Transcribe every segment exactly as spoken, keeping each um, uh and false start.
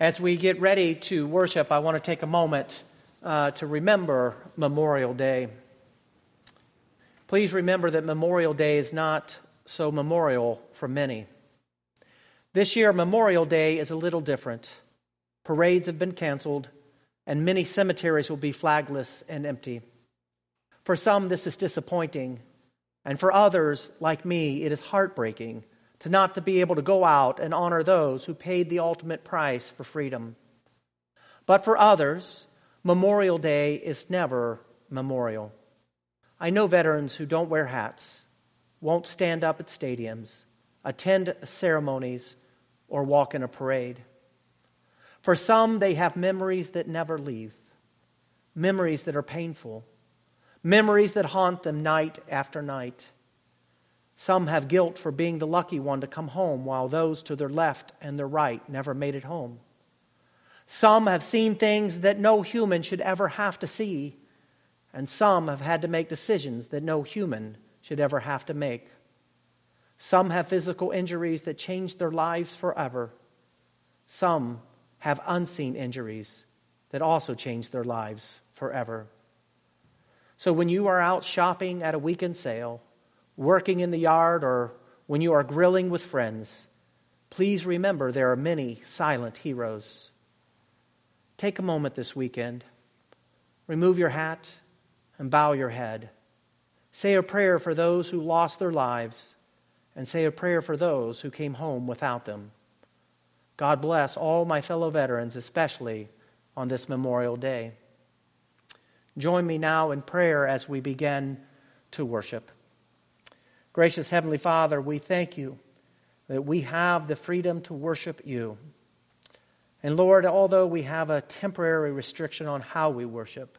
As we get ready to worship, I want to take a moment uh, to remember Memorial Day. Please remember that Memorial Day is not so memorial for many. This year, Memorial Day is a little different. Parades have been canceled, and many cemeteries will be flagless and empty. For some, this is disappointing, and for others, like me, it is heartbreaking to not to be able to go out and honor those who paid the ultimate price for freedom. But for others, Memorial Day is never memorial. I know veterans who don't wear hats, won't stand up at stadiums, attend ceremonies, or walk in a parade. For some, they have memories that never leave, memories that are painful, memories that haunt them night after night. Some have guilt for being the lucky one to come home while those to their left and their right never made it home. Some have seen things that no human should ever have to see, and some have had to make decisions that no human should ever have to make. Some have physical injuries that changed their lives forever. Some have unseen injuries that also change their lives forever. So when you are out shopping at a weekend sale, working in the yard, or when you are grilling with friends, please remember there are many silent heroes. Take a moment this weekend. Remove your hat and bow your head. Say a prayer for those who lost their lives, and say a prayer for those who came home without them. God bless all my fellow veterans, especially on this Memorial Day. Join me now in prayer as we begin to worship. Gracious Heavenly Father, we thank you that we have the freedom to worship you. And Lord, although we have a temporary restriction on how we worship,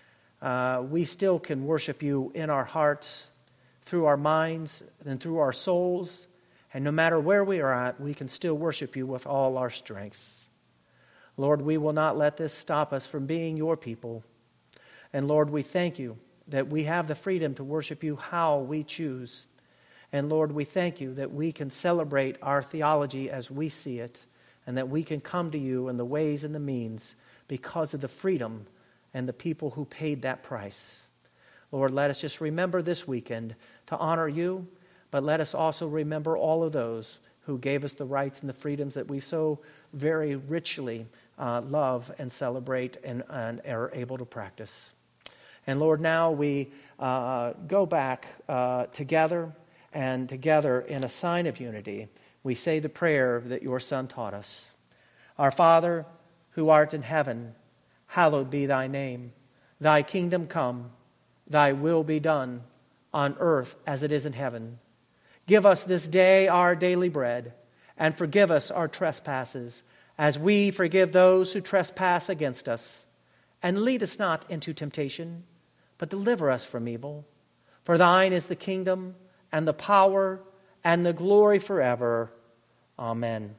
uh, we still can worship you in our hearts, through our minds, and through our souls. And no matter where we are at, we can still worship you with all our strength. Lord, we will not let this stop us from being your people. And Lord, we thank you that we have the freedom to worship you how we choose. And Lord, we thank you that we can celebrate our theology as we see it, and that we can come to you in the ways and the means because of the freedom and the people who paid that price. Lord, let us just remember this weekend to honor you, but let us also remember all of those who gave us the rights and the freedoms that we so very richly uh, love and celebrate and, and are able to practice. And Lord, now we uh, go back uh, together, and together in a sign of unity, we say the prayer that your Son taught us. Our Father, who art in heaven, hallowed be thy name. Thy kingdom come, thy will be done, on earth as it is in heaven. Give us this day our daily bread, and forgive us our trespasses, as we forgive those who trespass against us. And lead us not into temptation, but deliver us from evil. For thine is the kingdom, and the power, and the glory forever. Amen.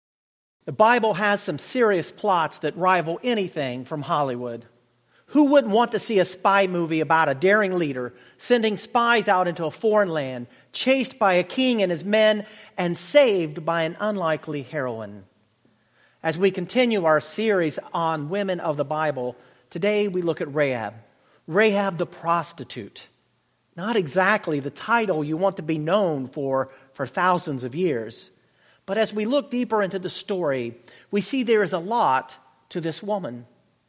The Bible has some serious plots that rival anything from Hollywood. Who wouldn't want to see a spy movie about a daring leader sending spies out into a foreign land, chased by a king and his men, and saved by an unlikely heroine? As we continue our series on women of the Bible, today we look at Rahab. Rahab the prostitute. Not exactly the title you want to be known for for thousands of years. But as we look deeper into the story, we see there is a lot to this woman.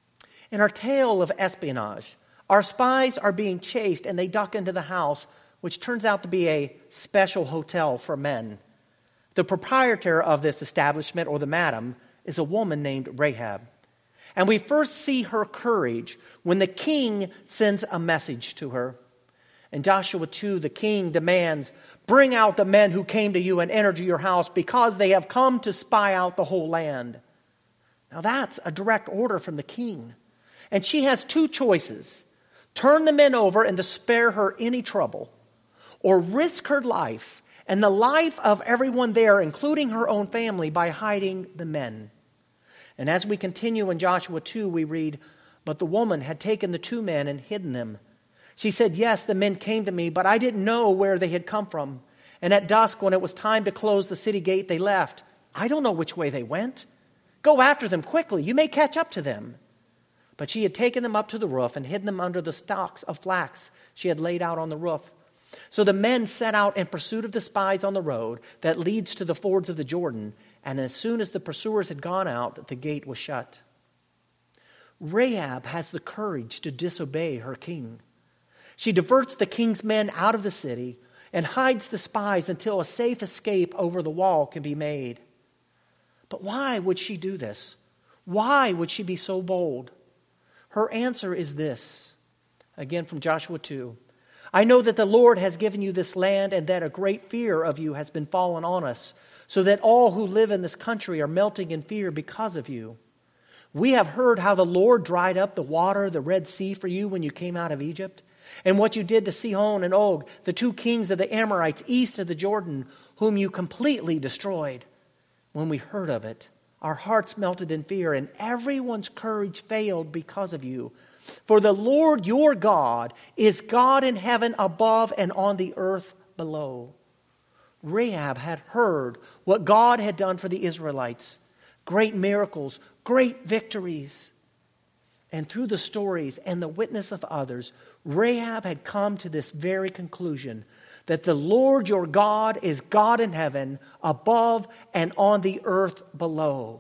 In our tale of espionage, our spies are being chased and they duck into the house, which turns out to be a special hotel for men. The proprietor of this establishment, or the madam, is a woman named Rahab. And we first see her courage when the king sends a message to her. In Joshua two, the king demands, "Bring out the men who came to you and entered your house, because they have come to spy out the whole land." Now that's a direct order from the king. And she has two choices: turn the men over and to spare her any trouble, or risk her life and the life of everyone there, including her own family, by hiding the men. And as we continue in Joshua two, we read, "But the woman had taken the two men and hidden them. She said, 'Yes, the men came to me, but I didn't know where they had come from. And at dusk, when it was time to close the city gate, they left. I don't know which way they went. Go after them quickly. You may catch up to them. But she had taken them up to the roof and hidden them under the stalks of flax she had laid out on the roof. So the men set out in pursuit of the spies on the road that leads to the fords of the Jordan. And as soon as the pursuers had gone out, the gate was shut. Rahab has the courage to disobey her king. She diverts the king's men out of the city and hides the spies until a safe escape over the wall can be made. But why would she do this? Why would she be so bold? Her answer is this, again from Joshua two. I know that the Lord has given you this land and that a great fear of you has been fallen on us, so that all who live in this country are melting in fear because of you. We have heard how the Lord dried up the water, the Red Sea for you when you came out of Egypt, and what you did to Sihon and Og, the two kings of the Amorites east of the Jordan, whom you completely destroyed. When we heard of it, our hearts melted in fear, and everyone's courage failed because of you. For the Lord your God is God in heaven above and on the earth below. Rahab had heard what God had done for the Israelites. Great miracles, great victories. And through the stories and the witness of others, Rahab had come to this very conclusion, that the Lord your God is God in heaven, above and on the earth below.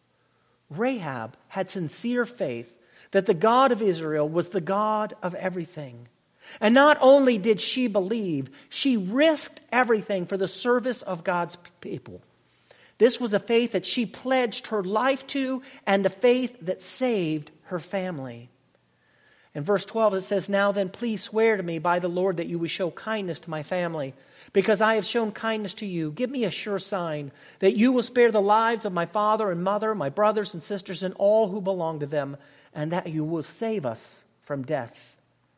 Rahab had sincere faith that the God of Israel was the God of everything. And not only did she believe, she risked everything for the service of God's people. This was a faith that she pledged her life to, and a faith that saved her family. In verse twelve it says, Now then, please swear to me by the Lord that you will show kindness to my family, because I have shown kindness to you. Give me a sure sign that you will spare the lives of my father and mother, my brothers and sisters, and all who belong to them, and that you will save us from death.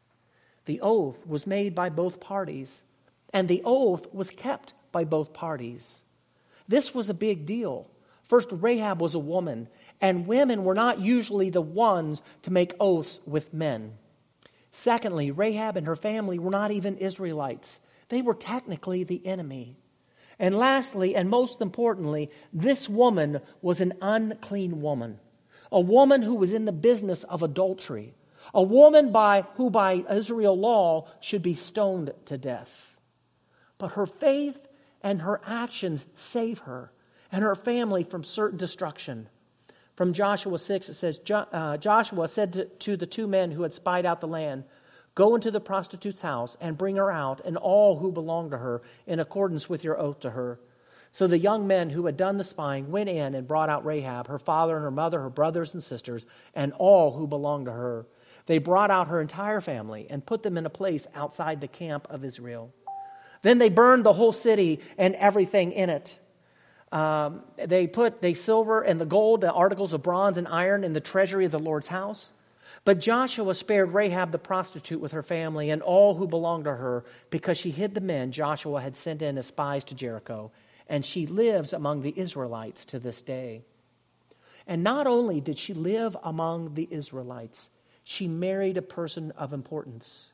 The oath was made by both parties, and the oath was kept by both parties. This was a big deal. First, Rahab was a woman, and women were not usually the ones to make oaths with men. Secondly, Rahab and her family were not even Israelites. They were technically the enemy. And lastly, and most importantly, this woman was an unclean woman. A woman who was in the business of adultery. A woman by who by Israel law should be stoned to death. But her faith and her actions save her and her family from certain destruction. From Joshua six, it says, jo- uh, Joshua said to, to the two men who had spied out the land, Go into the prostitute's house and bring her out and all who belong to her in accordance with your oath to her. So the young men who had done the spying went in and brought out Rahab, her father and her mother, her brothers and sisters, and all who belonged to her. They brought out her entire family and put them in a place outside the camp of Israel. Then they burned the whole city and everything in it. Um, they put the silver and the gold, the articles of bronze and iron in the treasury of the Lord's house. But Joshua spared Rahab the prostitute with her family and all who belonged to her, because she hid the men Joshua had sent in as spies to Jericho, and she lives among the Israelites to this day. And not only did she live among the Israelites, she married a person of importance.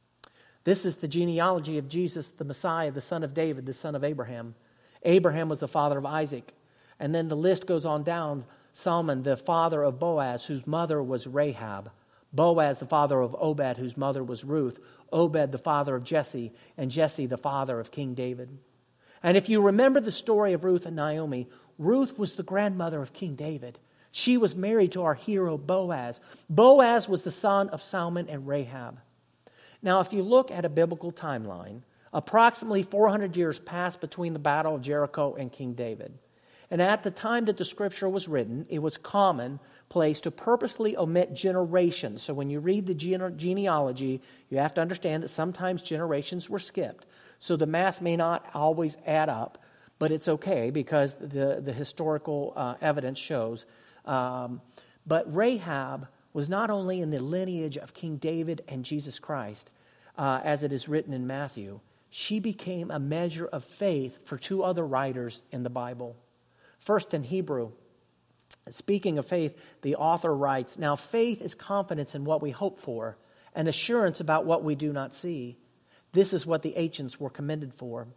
This is the genealogy of Jesus, the Messiah, the son of David, the son of Abraham. Abraham was the father of Isaac. And then the list goes on down. Salmon, the father of Boaz, whose mother was Rahab. Boaz, the father of Obed, whose mother was Ruth. Obed, the father of Jesse. And Jesse, the father of King David. And if you remember the story of Ruth and Naomi, Ruth was the grandmother of King David. She was married to our hero Boaz. Boaz was the son of Salmon and Rahab. Now, if you look at a biblical timeline, approximately four hundred years passed between the battle of Jericho and King David. And at the time that the scripture was written, it was commonplace to purposely omit generations. So when you read the gene- genealogy, you have to understand that sometimes generations were skipped. So the math may not always add up, but it's okay because the, the historical uh, evidence shows. Um, but Rahab was not only in the lineage of King David and Jesus Christ, uh, as it is written in Matthew, she became a measure of faith for two other writers in the Bible. First, in Hebrew, speaking of faith, the author writes, Now faith is confidence in what we hope for, and assurance about what we do not see. This is what the ancients were commended for.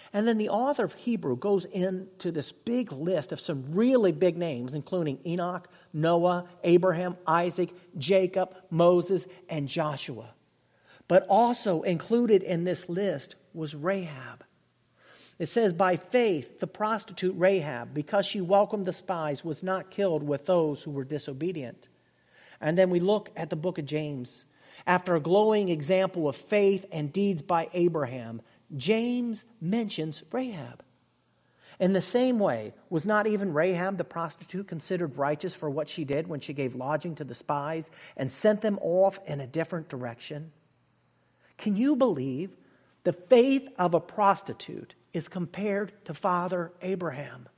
And then the author of Hebrew goes into this big list of some really big names, including Enoch, Noah, Abraham, Isaac, Jacob, Moses, and Joshua. But also included in this list was Rahab. It says, by faith, the prostitute Rahab, because she welcomed the spies, was not killed with those who were disobedient. And then we look at the book of James. After a glowing example of faith and deeds by Abraham, James mentions Rahab. In the same way, was not even Rahab the prostitute considered righteous for what she did when she gave lodging to the spies and sent them off in a different direction? Can you believe the faith of a prostitute is compared to Father Abraham?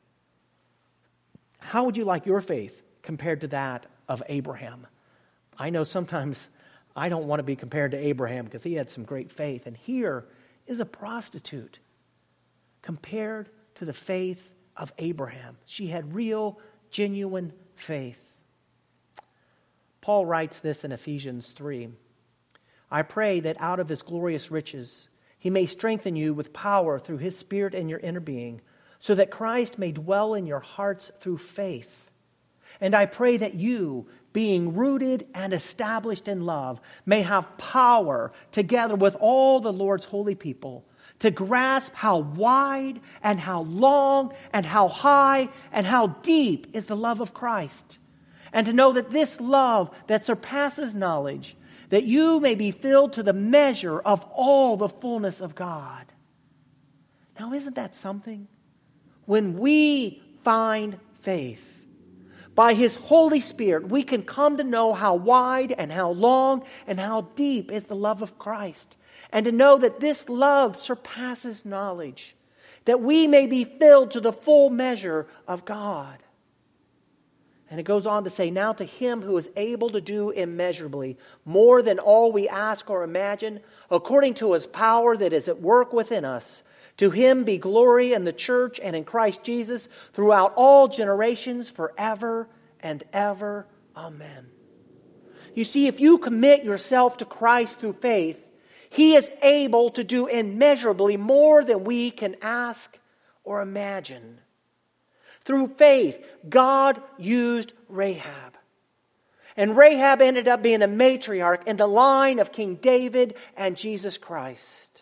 How would you like your faith compared to that of Abraham? I know sometimes I don't want to be compared to Abraham because he had some great faith. And here is a prostitute compared to the faith of Abraham. She had real, genuine faith. Paul writes this in Ephesians three. I pray that out of his glorious riches he may strengthen you with power through his Spirit in your inner being, so that Christ may dwell in your hearts through faith. And I pray that you, being rooted and established in love, may have power, together with all the Lord's holy people, to grasp how wide and how long and how high and how deep is the love of Christ, and to know that this love that surpasses knowledge, that you may be filled to the measure of all the fullness of God. Now, isn't that something? When we find faith, by his Holy Spirit, we can come to know how wide and how long and how deep is the love of Christ. And to know that this love surpasses knowledge, that we may be filled to the full measure of God. And it goes on to say, now to him who is able to do immeasurably more than all we ask or imagine, according to his power that is at work within us, to him be glory in the church and in Christ Jesus throughout all generations, forever and ever. Amen. You see, if you commit yourself to Christ through faith, he is able to do immeasurably more than we can ask or imagine. Through faith, God used Rahab. And Rahab ended up being a matriarch in the line of King David and Jesus Christ.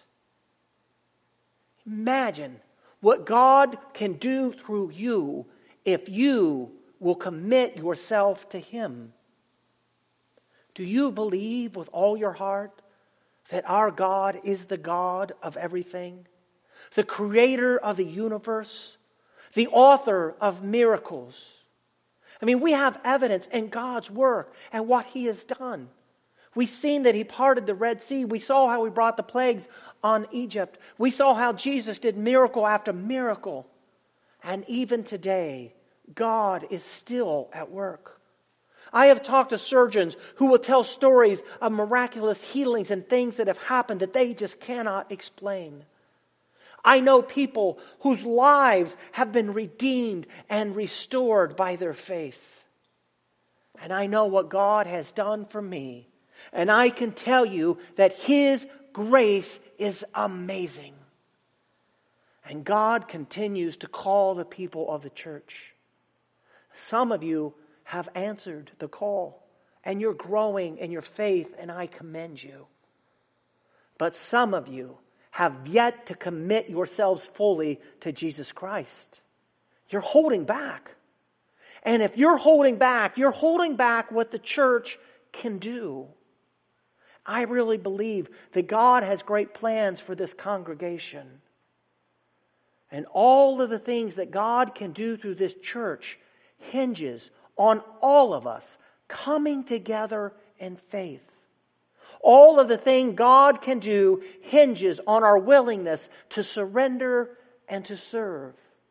Imagine what God can do through you if you will commit yourself to him. Do you believe with all your heart that our God is the God of everything, the creator of the universe, the author of miracles? I mean, we have evidence in God's work and what he has done. We've seen that he parted the Red Sea. We saw how he brought the plagues on Egypt. We saw how Jesus did miracle after miracle. And even today, God is still at work. I have talked to surgeons who will tell stories of miraculous healings and things that have happened that they just cannot explain. I know people whose lives have been redeemed and restored by their faith. And I know what God has done for me. And I can tell you that his grace is amazing. And God continues to call the people of the church. Some of you have answered the call, and you're growing in your faith, and I commend you. But some of you have yet to commit yourselves fully to Jesus Christ. You're holding back. And if you're holding back, you're holding back what the church can do. I really believe that God has great plans for this congregation. And all of the things that God can do through this church hinges on all of us coming together in faith. All of the thing God can do hinges on our willingness to surrender and to serve.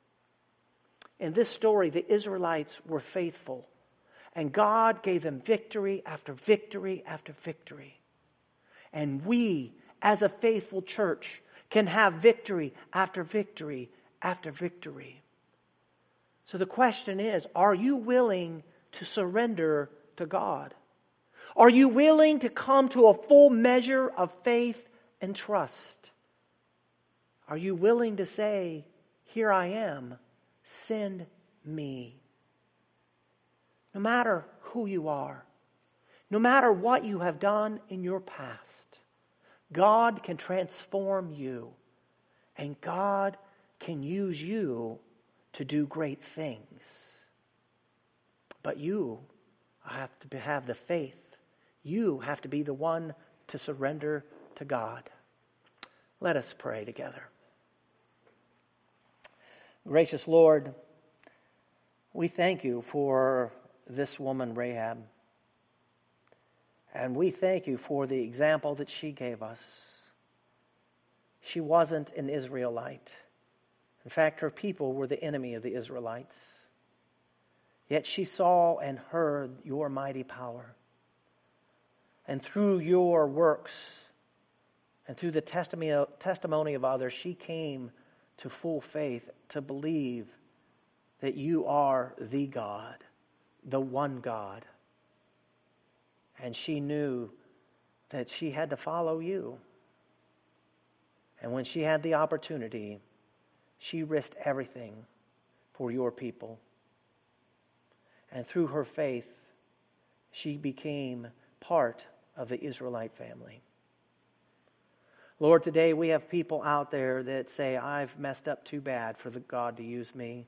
In this story, the Israelites were faithful, and God gave them victory after victory after victory. And we, as a faithful church, can have victory after victory after victory. So the question is, are you willing to surrender to God? Are you willing to come to a full measure of faith and trust? Are you willing to say, here I am, send me? No matter who you are, no matter what you have done in your past, God can transform you, and God can use you to do great things. But you have to have the faith. You have to be the one to surrender to God. Let us pray together. Gracious Lord, we thank you for this woman, Rahab. And we thank you for the example that she gave us. She wasn't an Israelite. In fact, her people were the enemy of the Israelites. Yet she saw and heard your mighty power. And through your works and through the testimony of others, she came to full faith to believe that you are the God, the one God. And she knew that she had to follow you. And when she had the opportunity, she risked everything for your people. And through her faith, she became part of the Israelite family. Lord, today we have people out there that say, I've messed up too bad for the God to use me.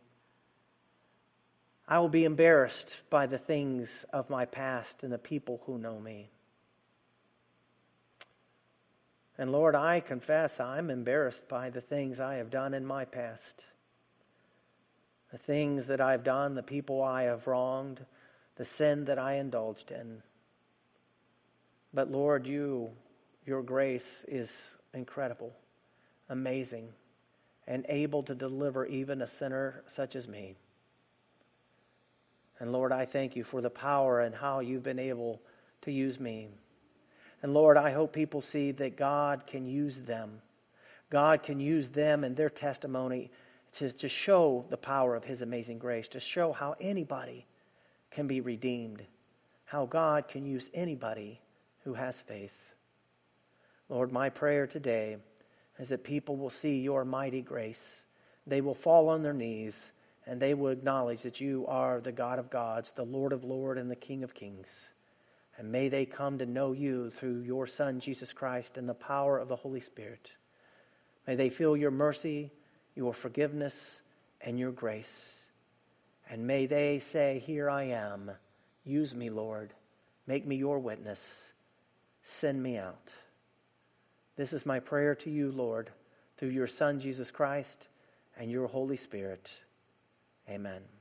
I will be embarrassed by the things of my past and the people who know me. And Lord, I confess I'm embarrassed by the things I have done in my past. The things that I've done, the people I have wronged, the sin that I indulged in. But Lord, you, your grace is incredible, amazing, and able to deliver even a sinner such as me. And Lord, I thank you for the power and how you've been able to use me. And Lord, I hope people see that God can use them. God can use them and their testimony to, to show the power of his amazing grace, to show how anybody can be redeemed, how God can use anybody who has faith. Lord, my prayer today is that people will see your mighty grace. They will fall on their knees and they will acknowledge that you are the God of gods, the Lord of lords, and the King of kings. And may they come to know you through your Son, Jesus Christ, and the power of the Holy Spirit. May they feel your mercy, your forgiveness, and your grace. And may they say, here I am. Use me, Lord. Make me your witness. Send me out. This is my prayer to you, Lord, through your Son, Jesus Christ, and your Holy Spirit. Amen.